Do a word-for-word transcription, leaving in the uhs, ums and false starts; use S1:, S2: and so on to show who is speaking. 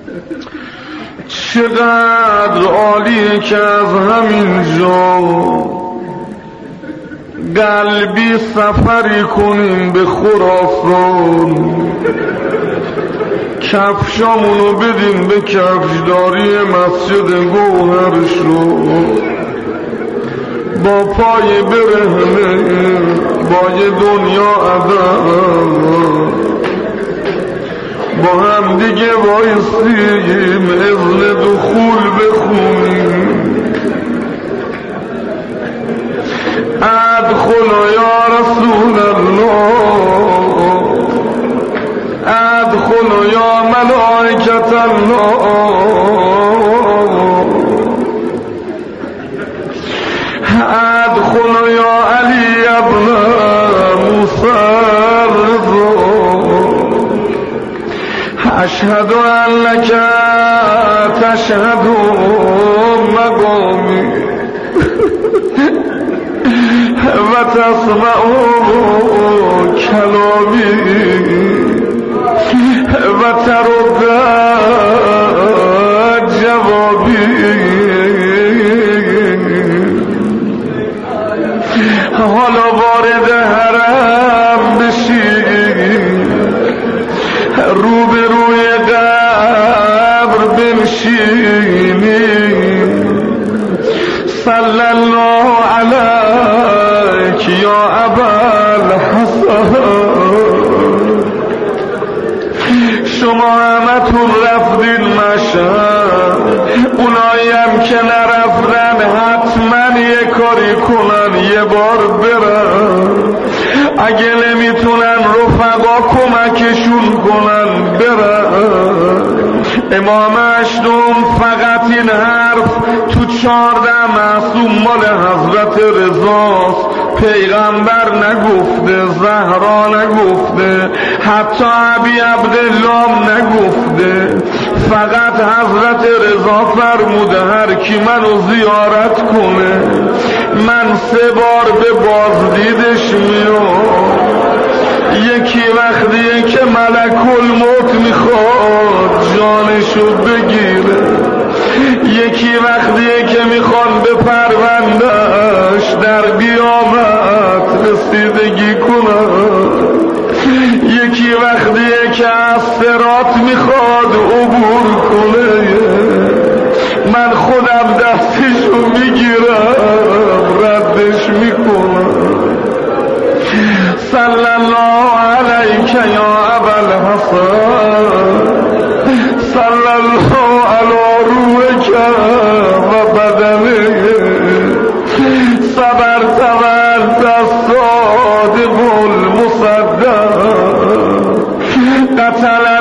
S1: چقدر عالیه که از همین جا قلبی سفری کنیم به خراسان، کفشامونو بدیم به کفشداری مسجد گوهرشو، با پای برهنه با یه دنیا ادب با هم دیگه وایسیم اذن دخول بخونیم. ادخل یا رسول الله، ادخل یا ملائکت الله، ادخل یا علی ابن موسی الرضا، اشهد انک تشهد مقامی و تسمع کلامی و ترد جوابی. حالا وارد حرم بشی، رو به روی قبر بنشینی، صلی الله علیک یا ابوالحسن. شما همتون رفتین مشهد، اونایی هم که نرفتن حتما یه کاری کنن، یه بار برن، اگه نمیتونن رفقا کمکشون کنن برن. امام اشتم فقط این حرف تو چارده معصوم مال حضرت رضاست، پیغمبر نگفته، زهرا نگفته، حتی ابی عبدالله نگفته، فقط حضرت رضا فرموده هر کی منو زیارت کنه من سه بار به بازدیدش میام. یکی وقتیه که ملک الموت میخواد جانشو بگیره، یکی وقتیه که میخوان به پروندهش در قیامت رسیدگی کنن، یکی وقتیه که از صراط میخواد عبور کنه من خودم دستشو میگیرم ردش میکنم. صلی الله علیک یا ابوالحسن، صلی الله علی روحک و بدنک، صبرت و انت الصادق المصدق، قتل